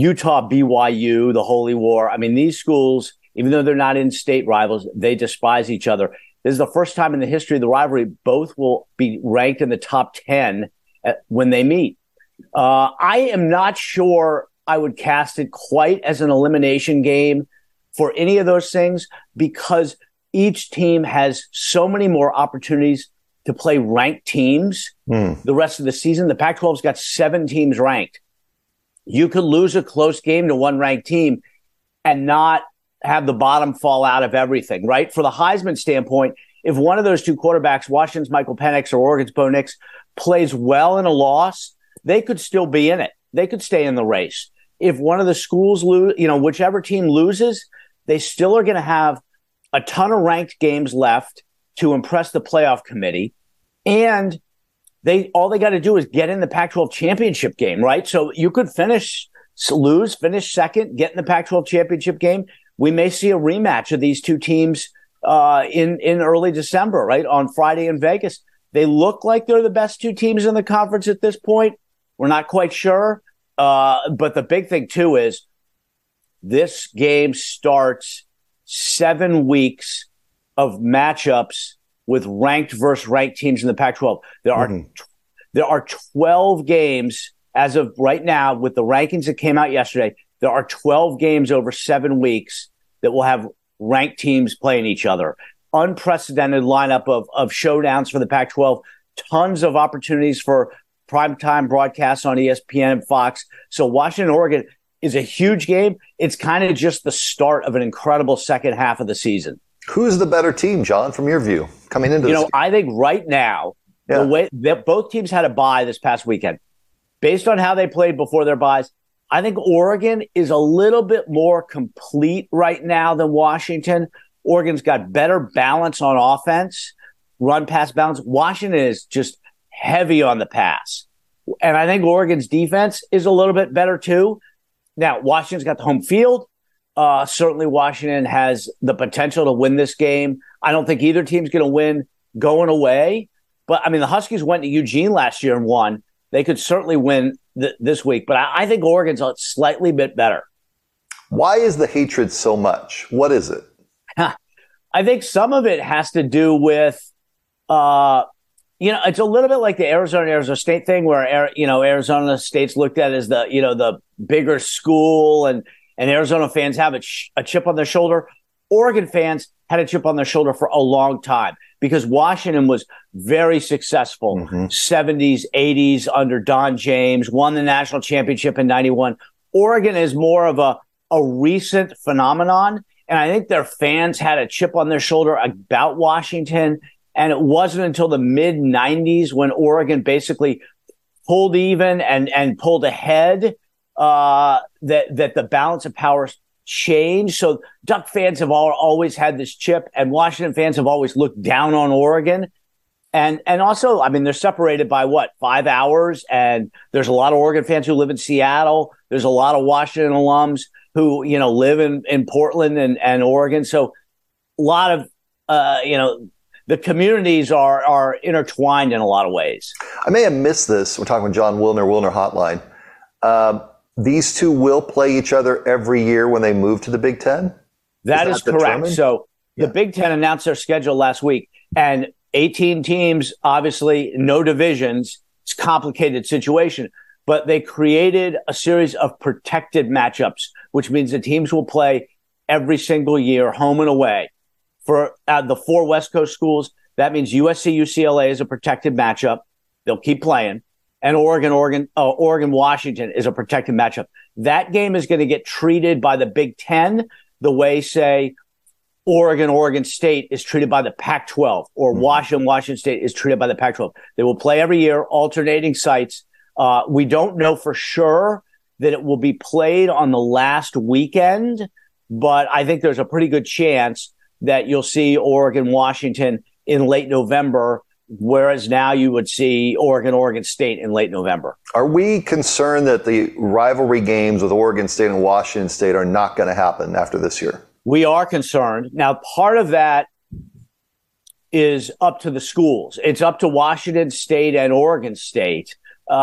BYU, the Holy War. I mean, these schools, even though they're not in-state rivals, they despise each other. This is the first time in the history of the rivalry both will be ranked in the top 10 when they meet. I am not sure I would cast it quite as an elimination game for any of those things, because each team has so many more opportunities to play ranked teams the rest of the season. The Pac-12's got 7 teams ranked. You could lose a close game to one ranked team and not have the bottom fall out of everything, right? For the Heisman standpoint, if one of those two quarterbacks, Washington's Michael Penix or Oregon's Bo Nix, plays well in a loss, they could still be in it. They could stay in the race. If one of the schools whichever team loses, they still are going to have a ton of ranked games left to impress the playoff committee. And all they got to do is get in the Pac-12 championship game, right? So you could finish second, get in the Pac-12 championship game. We may see a rematch of these two teams in early December, right? On Friday in Vegas. They look like they're the best two teams in the conference at this point. We're not quite sure. But the big thing, too, is this game starts 7 weeks of matchups with ranked versus ranked teams in the Pac-12. There are 12 games as of right now with the rankings that came out yesterday. There are 12 games over 7 weeks that will have ranked teams playing each other. Unprecedented lineup of showdowns for the Pac-12. Tons of opportunities for primetime broadcasts on ESPN and Fox. So Washington, Oregon is a huge game. It's kind of just the start of an incredible second half of the season. Who's the better team, John, from your view, coming into this game? I think right now, the way that both teams had a bye this past weekend, based on how they played before their byes, I think Oregon is a little bit more complete right now than Washington. Oregon's got better balance on offense, run-pass balance. Washington is just heavy on the pass. And I think Oregon's defense is a little bit better too. Now, Washington's got the home field. Certainly Washington has the potential to win this game. I don't think either team's going to win going away. But, I mean, the Huskies went to Eugene last year and won. They could certainly win this week. But I think Oregon's a slightly bit better. Why is the hatred so much? What is it? I think some of it has to do with, it's a little bit like the Arizona State thing where, Arizona State's looked at as the bigger school and Arizona fans have a chip on their shoulder. Oregon fans had a chip on their shoulder for a long time because Washington was very successful. 70s, 80s under Don James, won the national championship in 91. Oregon is more of a recent phenomenon. And I think their fans had a chip on their shoulder about Washington. And it wasn't until the mid-90s when Oregon basically pulled even and pulled ahead that the balance of power changed. So Duck fans have always had this chip, and Washington fans have always looked down on Oregon. And also, I mean, they're separated by 5 hours, and there's a lot of Oregon fans who live in Seattle. There's a lot of Washington alums who, live in Portland and Oregon. So a lot of, the communities are intertwined in a lot of ways. I may have missed this. We're talking with John Wilner Hotline. These two will play each other every year when they move to the Big Ten? That is correct. So the Big Ten announced their schedule last week, and 18 teams, obviously no divisions. It's a complicated situation. But they created a series of protected matchups, which means the teams will play every single year, home and away. For the 4 West Coast schools, that means USC, UCLA is a protected matchup. They'll keep playing. And Oregon, Washington is a protected matchup. That game is going to get treated by the Big Ten the way, say, Oregon State is treated by the Pac-12, or Washington State is treated by the Pac-12. They will play every year, alternating sites. We don't know for sure that it will be played on the last weekend, but I think there's a pretty good chance that you'll see Oregon, Washington in late November, whereas now you would see Oregon State in late November. Are we concerned that the rivalry games with Oregon State and Washington State are not going to happen after this year? We are concerned. Now, part of that is up to the schools. It's up to Washington State and Oregon State.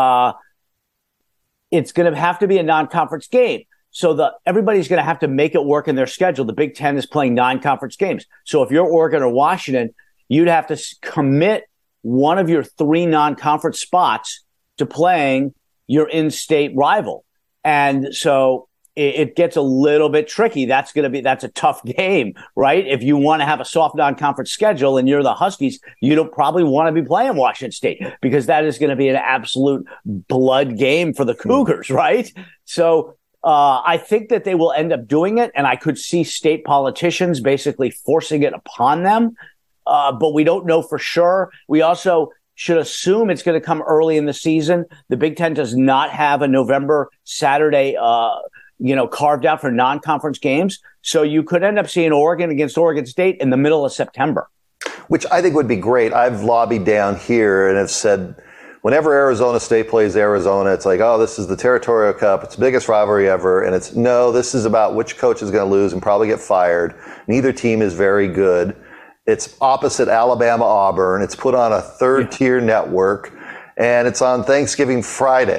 It's going to have to be a non-conference game. So everybody's going to have to make it work in their schedule. The Big Ten is playing non-conference games. So if you're Oregon or Washington, you'd have to commit one of your 3 non-conference spots to playing your in-state rival. And so it gets a little bit tricky. That's a tough game, right? If you want to have a soft non-conference schedule and you're the Huskies, you don't probably want to be playing Washington State because that is going to be an absolute blood game for the Cougars, right? So I think that they will end up doing it, and I could see state politicians basically forcing it upon them, but we don't know for sure. We also should assume it's going to come early in the season. The Big Ten does not have a November Saturday carved out for non-conference games. So you could end up seeing Oregon against Oregon State in the middle of September. Which I think would be great. I've lobbied down here and have said whenever Arizona State plays Arizona, it's like, oh, this is the Territorial Cup. It's the biggest rivalry ever. And this is about which coach is going to lose and probably get fired. Neither team is very good. It's opposite Alabama-Auburn. It's put on a third-tier network. And it's on Thanksgiving Friday.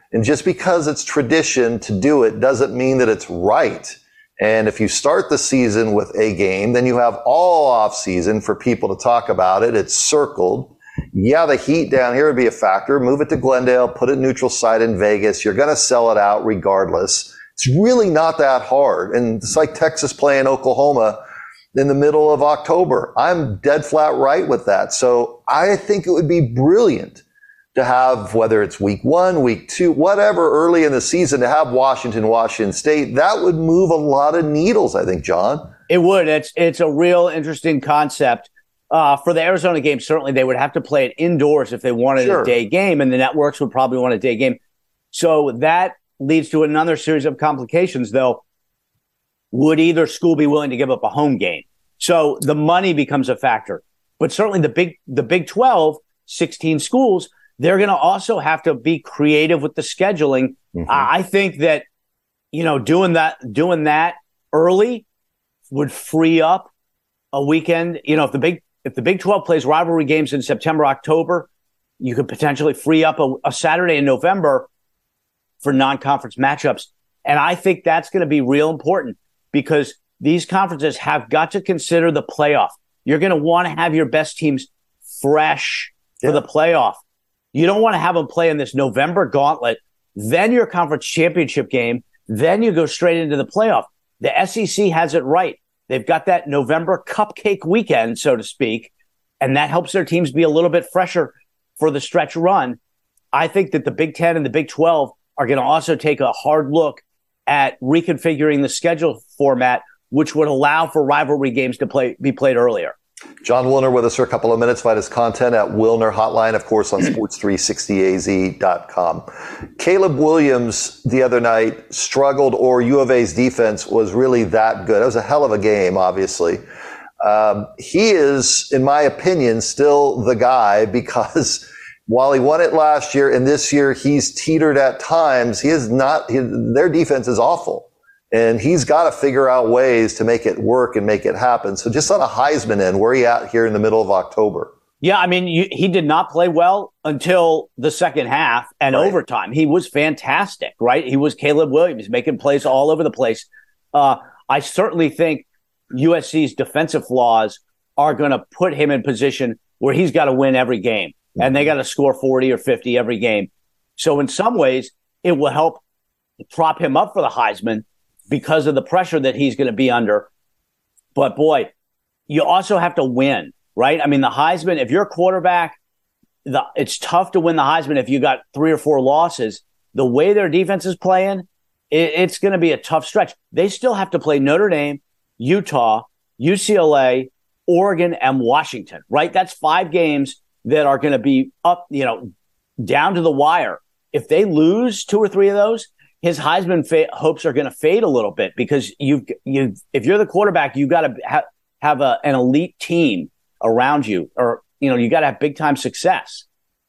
And just because it's tradition to do it doesn't mean that it's right. And if you start the season with a game, then you have all off season for people to talk about it. It's circled. Yeah, the heat down here would be a factor. Move it to Glendale, put it neutral site in Vegas. You're going to sell it out regardless. It's really not that hard. And it's like Texas playing Oklahoma in the middle of October. I'm dead flat right with that. So I think it would be brilliant to have, whether it's week 1, week 2, whatever, early in the season, to have Washington State. That would move a lot of needles, I think, John. It would. It's a real interesting concept. For the Arizona game, certainly they would have to play it indoors if they wanted a day game, and the networks would probably want a day game. So that leads to another series of complications, though. Would either school be willing to give up a home game? So the money becomes a factor. But certainly the Big 12, 16 schools, they're going to also have to be creative with the scheduling. Mm-hmm. I think that, doing that early would free up a weekend. If the Big 12 plays rivalry games in September, October, you could potentially free up a Saturday in November for non-conference matchups. And I think that's going to be real important because these conferences have got to consider the playoff. You're going to want to have your best teams fresh for the playoff. You don't want to have them play in this November gauntlet, then your conference championship game, then you go straight into the playoff. The SEC has it right. They've got that November cupcake weekend, so to speak, and that helps their teams be a little bit fresher for the stretch run. I think that the Big 10 and the Big 12 are going to also take a hard look at reconfiguring the schedule format, which would allow for rivalry games to be played earlier. John Wilner with us for a couple of minutes. Find his content at Wilner Hotline, of course, on sports360az.com. Caleb Williams the other night struggled, or U of A's defense was really that good. It was a hell of a game, obviously. He is, in my opinion, still the guy because while he won it last year and this year he's teetered at times, their defense is awful. And he's got to figure out ways to make it work and make it happen. So just on a Heisman end, where are you at here in the middle of October? Yeah, I mean, he did not play well until the second half and overtime. He was fantastic, right? He was Caleb Williams making plays all over the place. I certainly think USC's defensive flaws are going to put him in position where he's got to win every game. And they got to score 40 or 50 every game. So in some ways, it will help prop him up for the Heisman because of the pressure that he's going to be under. But boy, you also have to win, right? I mean, the Heisman, if you're a quarterback, it's tough to win the Heisman if you got 3 or 4 losses. The way their defense is playing, it's going to be a tough stretch. They still have to play Notre Dame, Utah, UCLA, Oregon, and Washington, right? That's 5 games that are going to be up, down to the wire. If they lose 2 or 3 of those, his Heisman hopes are going to fade a little bit because if you're the quarterback, you've got to have an elite team around you, or you got to have big time success.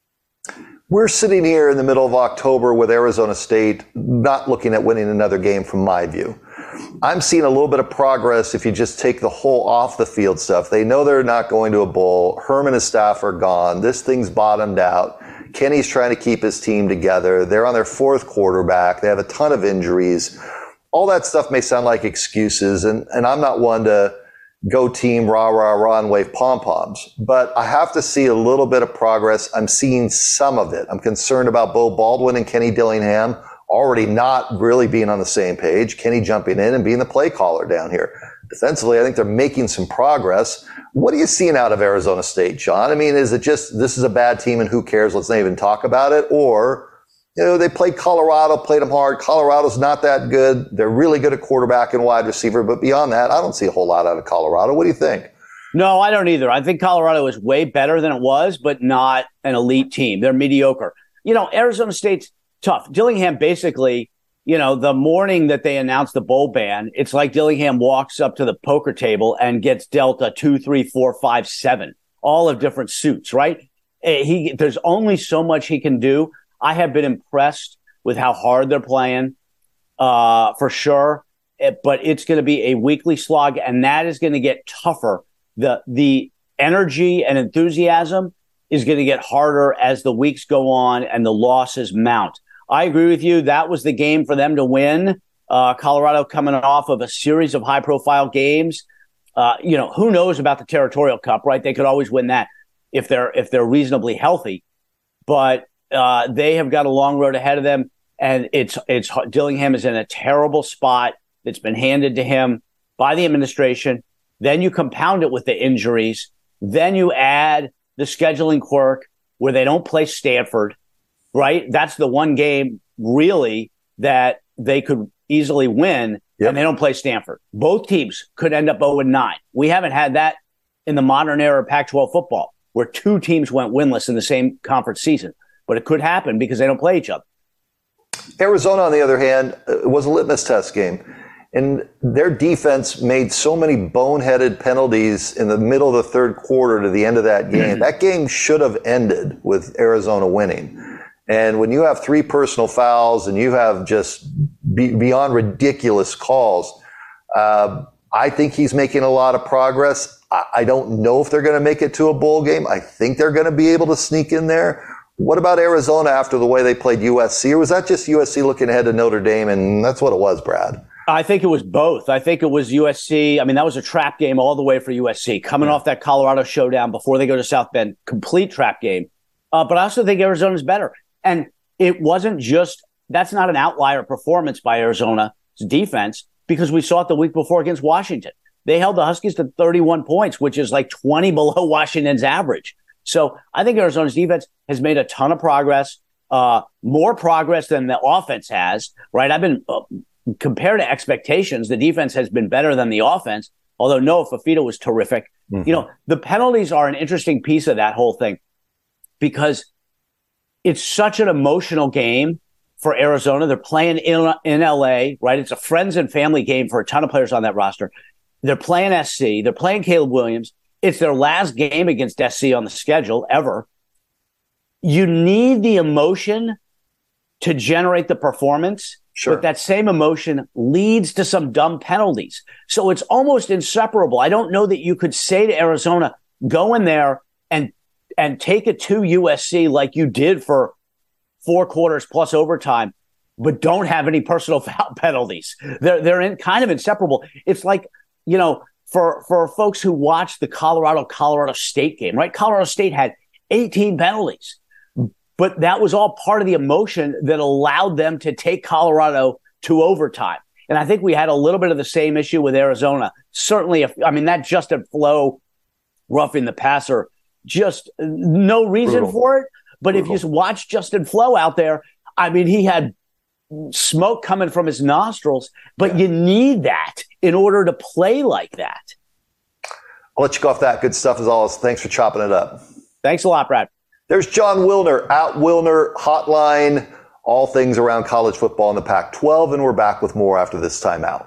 We're sitting here in the middle of October with Arizona State not looking at winning another game from my view. I'm seeing a little bit of progress if you just take the whole off the field stuff. They know they're not going to a bowl. Herman and his staff are gone. This thing's bottomed out. Kenny's trying to keep his team together. They're on their 4th quarterback. They have a ton of injuries. All that stuff may sound like excuses, and I'm not one to go team, rah, rah, rah, and wave pom-poms. But I have to see a little bit of progress. I'm seeing some of it. I'm concerned about Beau Baldwin and Kenny Dillingham already not really being on the same page. Kenny jumping in and being the play caller down here. Defensively, I think they're making some progress. What are you seeing out of Arizona State, John? I mean, is it just this is a bad team and who cares? Let's not even talk about it. Or, they played Colorado, played them hard. Colorado's not that good. They're really good at quarterback and wide receiver. But beyond that, I don't see a whole lot out of Colorado. What do you think? No, I don't either. I think Colorado is way better than it was, but not an elite team. They're mediocre. Arizona State's tough. Dillingham basically, the morning that they announced the bowl ban, it's like Dillingham walks up to the poker table and gets dealt a 2, 3, 4, 5, 7, all of different suits, right? There's only so much he can do. I have been impressed with how hard they're playing, for sure. But it's going to be a weekly slog, and that is going to get tougher. The energy and enthusiasm is going to get harder as the weeks go on and the losses mount. I agree with you. That was the game for them to win. Colorado coming off of a series of high-profile games. Who knows about the Territorial Cup, right? They could always win that if they're reasonably healthy. But they have got a long road ahead of them, and it's Dillingham is in a terrible spot that's been handed to him by the administration. Then you compound it with the injuries. Then you add the scheduling quirk where they don't play Stanford, right? That's the one game really that they could easily win, and they don't play Stanford. Both teams could end up 0-9. We haven't had that in the modern era of Pac-12 football, where two teams went winless in the same conference season. But it could happen because they don't play each other. Arizona, on the other hand, was a litmus test game. And their defense made so many boneheaded penalties in the middle of the third quarter to the end of that game. That game should have ended with Arizona winning. And when you have 3 personal fouls and you have just beyond ridiculous calls, I think he's making a lot of progress. I don't know if they're going to make it to a bowl game. I think they're going to be able to sneak in there. What about Arizona after the way they played USC? Or was that just USC looking ahead to Notre Dame? And that's what it was, Brad. I think it was both. I think it was USC. I mean, that was a trap game all the way for USC. Coming off that Colorado showdown before they go to South Bend, complete trap game. But I also think Arizona's better. And it wasn't just, that's not an outlier performance by Arizona's defense, because we saw it the week before against Washington. They held the Huskies to 31 points, which is like 20 below Washington's average. So I think Arizona's defense has made a ton of progress, more progress than the offense has, right? I've been, compared to expectations, the defense has been better than the offense, although Noah Fifita was terrific. Mm-hmm. The penalties are an interesting piece of that whole thing because it's such an emotional game for Arizona. They're playing in LA, right? It's a friends and family game for a ton of players on that roster. They're playing SC. They're playing Caleb Williams. It's their last game against SC on the schedule ever. You need the emotion to generate the performance, sure, but that same emotion leads to some dumb penalties. So it's almost inseparable. I don't know that you could say to Arizona, go in there and take it to USC like you did for 4 quarters plus overtime, but don't have any personal foul penalties. They're kind of inseparable. It's like, for folks who watched the Colorado State game, right? Colorado State had 18 penalties, but that was all part of the emotion that allowed them to take Colorado to overtime. And I think we had a little bit of the same issue with Arizona. Certainly, that Justin Flo roughing the passer, just no reason Brutal. for it. But Brutal. if you watch Justin Flo out there, he had smoke coming from his nostrils, but you need that in order to play like that. I'll let you go off that. Good stuff as always. Thanks for chopping it up. Thanks a lot, Brad. There's Jon Wilner, at Wilner Hotline, all things around college football in the Pac-12, and we're back with more after this timeout.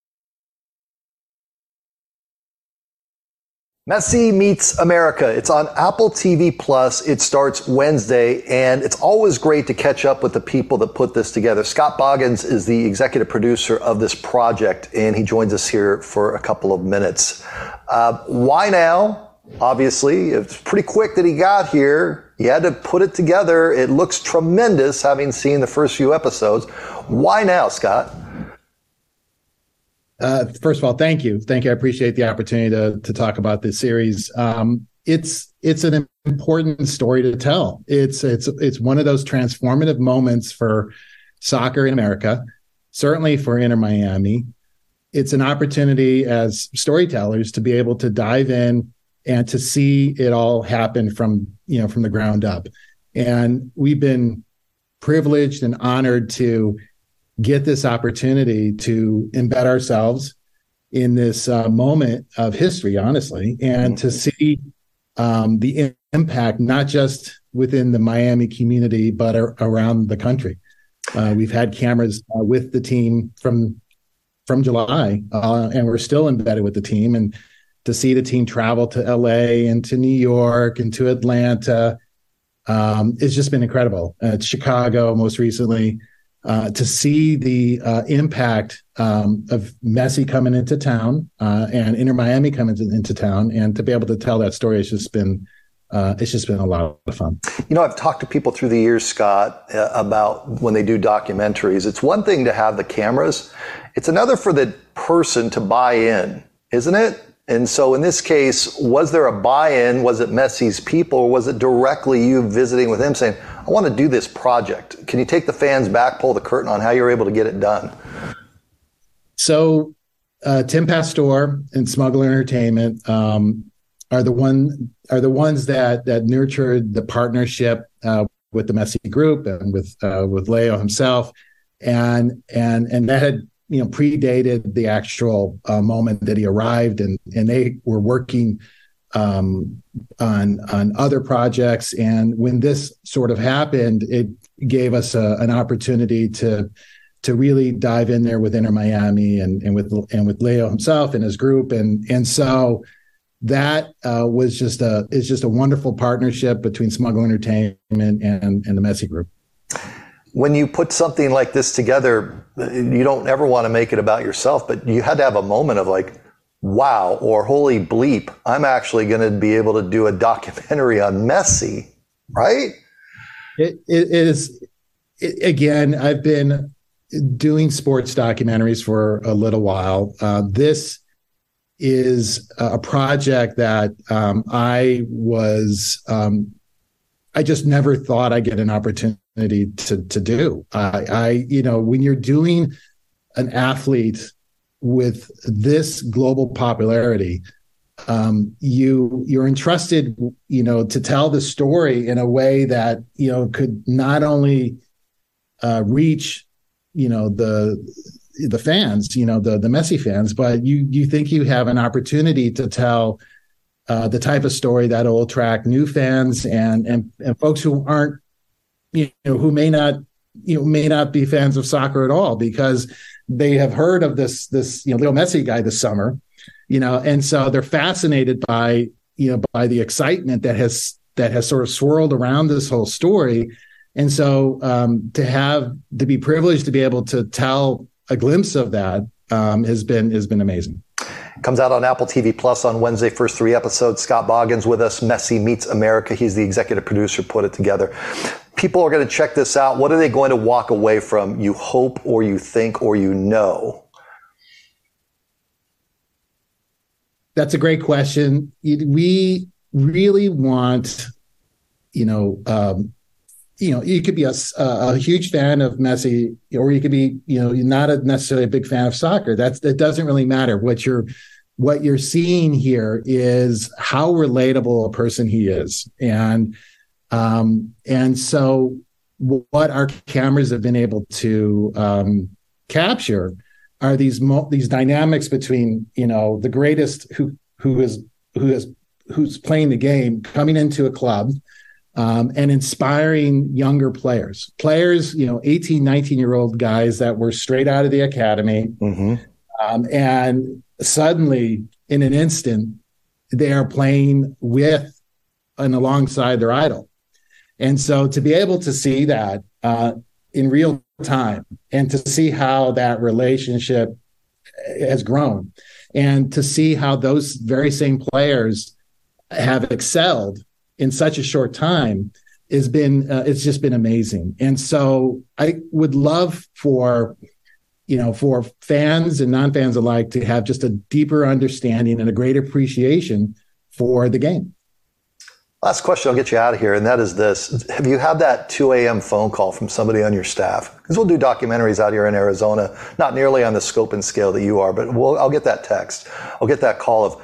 Messi Meets America. It's on Apple TV Plus. It starts Wednesday, and it's always great to catch up with the people that put this together. Scott Boggins is the executive producer of this project, and he joins us here for a couple of minutes. Why now? Obviously, it's pretty quick that he got here. He had to put it together. It looks tremendous, having seen the first few episodes. Why now, Scott? First of all, thank you. I appreciate the opportunity to talk about this series. It's an important story to tell. It's one of those transformative moments for soccer in America, certainly for Inter Miami. It's an opportunity as storytellers to be able to dive in and to see it all happen from the ground up. And we've been privileged and honored to get this opportunity to embed ourselves in this moment of history, honestly, and to see the impact, not just within the Miami community, but around the country. We've had cameras with the team from July, and we're still embedded with the team. And to see the team travel to LA and to New York and to Atlanta, it's just been incredible. Chicago, most recently. To see the impact of Messi coming into town and Inter Miami coming into town, and to be able to tell that story has just been it's just been a lot of fun. I've talked to people through the years, Scott, about when they do documentaries. It's one thing to have the cameras. It's another for the person to buy in, isn't it? And so in this case, was there a buy-in? Was it Messi's people, or was it directly you visiting with him saying, I want to do this project? Can you take the fans back, pull the curtain on how you were able to get it done? So Tim Pastor and Smuggler Entertainment are the ones that nurtured the partnership with the Messi Group and with Leo himself, and that had predated the actual moment that he arrived, and they were working on other projects. And when this sort of happened, it gave us an opportunity to really dive in there with Inter Miami and with Leo himself and his group, and so that is just a wonderful partnership between Smuggler Entertainment and the Messi Group. When you put something like this together, you don't ever want to make it about yourself, but you had to have a moment of like, wow, or holy bleep, I'm actually going to be able to do a documentary on Messi, right? It is. Again, I've been doing sports documentaries for a little while. This is a project that I just never thought I'd get an opportunity to do. When you're doing an athlete with this global popularity, you're entrusted, to tell the story in a way that, could not only reach, the fans, the Messi fans, but you think you have an opportunity to tell the type of story that will attract new fans and folks who aren't, who may not be fans of soccer at all, because they have heard of this Leo Messi guy this summer, and so they're fascinated by the excitement that has sort of swirled around this whole story. And so to be privileged to be able to tell a glimpse of that has been amazing. Comes out on Apple TV Plus on Wednesday, first 3 episodes. Scott Boggins with us, Messi Meets America. He's the executive producer, put it together. People are going to check this out. What are they going to walk away from, you hope, or you think, or you know? That's a great question. We really want, you could be a huge fan of Messi, or you could be, not necessarily a big fan of soccer. That doesn't really matter. What you're seeing here is how relatable a person he is, and so what our cameras have been able to capture are these dynamics between the greatest who's playing the game, coming into a club. And inspiring younger players, 18, 19-year-old guys that were straight out of the academy. Mm-hmm. And suddenly, in an instant, they are playing with and alongside their idol. And so to be able to see that in real time, and to see how that relationship has grown, and to see how those very same players have excelled in such a short time it's just been amazing. And so I would love for fans and non-fans alike to have just a deeper understanding and a great appreciation for the game. Last question, I'll get you out of here, and that is this. Have you had that 2 a.m. phone call from somebody on your staff? Because we'll do documentaries out here in Arizona, not nearly on the scope and scale that you are, but I'll get that text. I'll get that call of,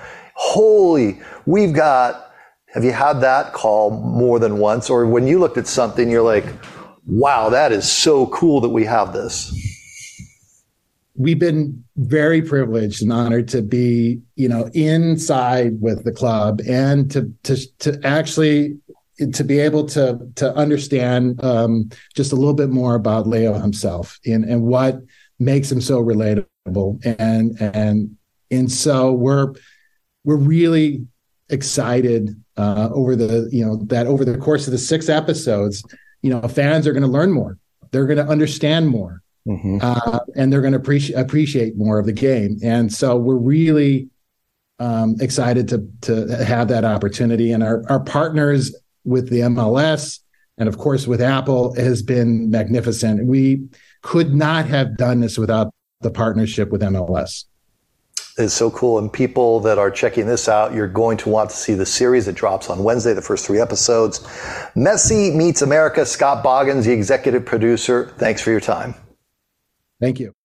have you had that call more than once? Or when you looked at something, you're like, wow, that is so cool that we have this? We've been very privileged and honored to be, inside with the club, and to actually to be able to understand just a little bit more about Leo himself and what makes him so relatable. And so we're really excited over the course of the 6 episodes, fans are going to learn more. They're going to understand more. Mm-hmm. And they're going to appreciate more of the game. And so we're really excited to have that opportunity. And our partners with the MLS and, of course, with Apple has been magnificent. We could not have done this without the partnership with MLS. It's so cool. And people that are checking this out, you're going to want to see the series. It drops on Wednesday, the first 3 episodes. Messi Meets America. Scott Boggins, the executive producer. Thanks for your time. Thank you.